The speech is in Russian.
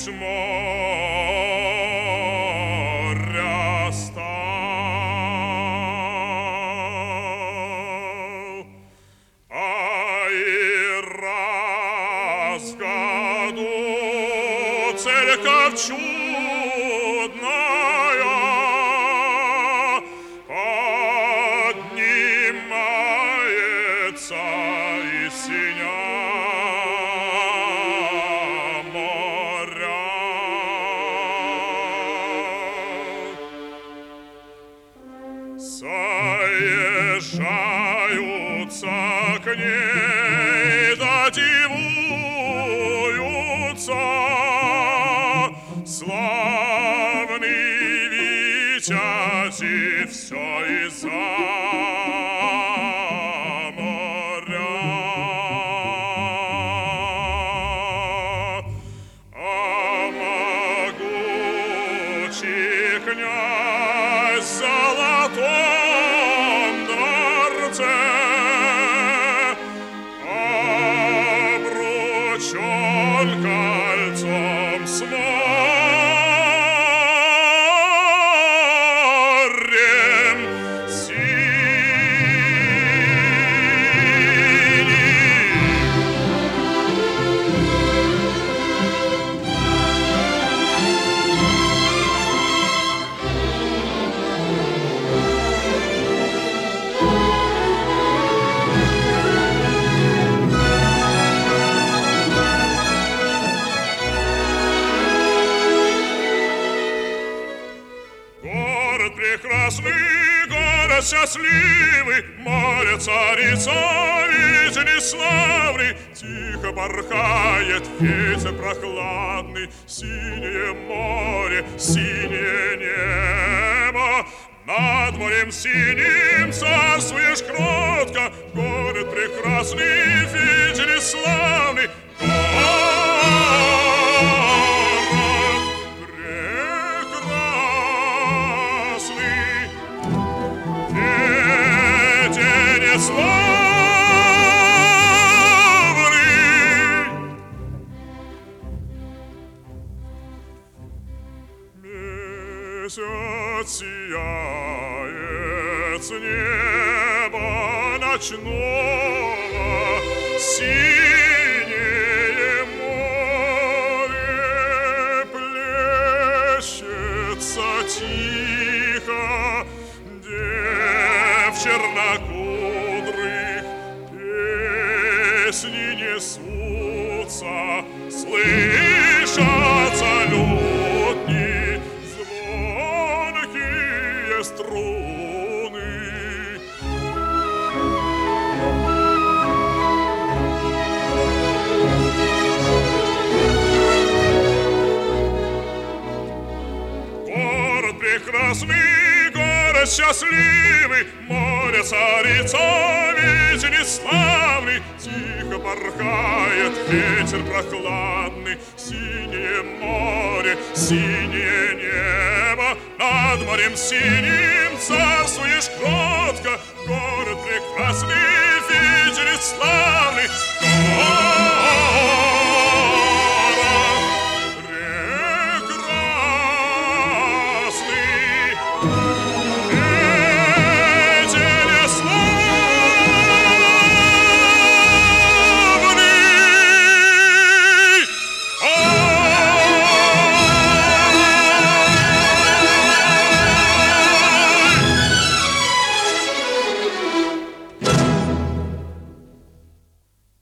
моря стал, а и раз в году церковь чудная поднимается из синя моря. Соезжаются к ней, да дивуются, славный витязи все из-за моря. А могучий князь в золотом дворце обручен кольцом с морем синим. Город прекрасный, город счастливый, море царица, видели славный, тихо порхает ветер прохладный, синее море, синее небо. Над морем синим царствуешь кротко, город прекрасный, видели славный, славный. Месяц сияет с неба ночного, синее море плещется тихо, дев чернокудрых песни несутся, слышатся лютни, звонкие струны. Город прекрасный, город счастливый, море царица, видели славный, тихо порхает ветер прохладный, синее море, синее небо. Над морем синим царствуешь кротко, город прекрасный, видели славный.